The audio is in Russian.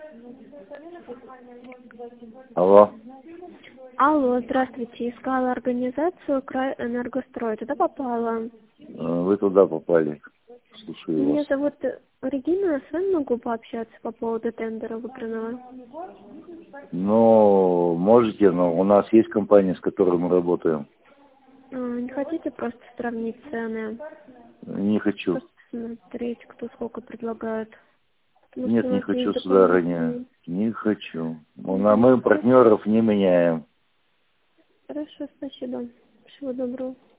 Алло. Алло, здравствуйте. Искала организацию Крайэнергострой. Туда попала. Вы туда попали. Слушаю Меня вас. зовут Регина. С вами могу пообщаться по поводу тендера выигранного? Ну, можете, но у нас есть компания, с которой мы работаем. Не хотите просто сравнить цены? Не хочу. Посмотреть, кто сколько предлагает. Потому что Нет, у не нас хочу, есть сударыня. дополнительные. Не хочу. Мы партнеров не меняем. Хорошо, спасибо. Всего доброго.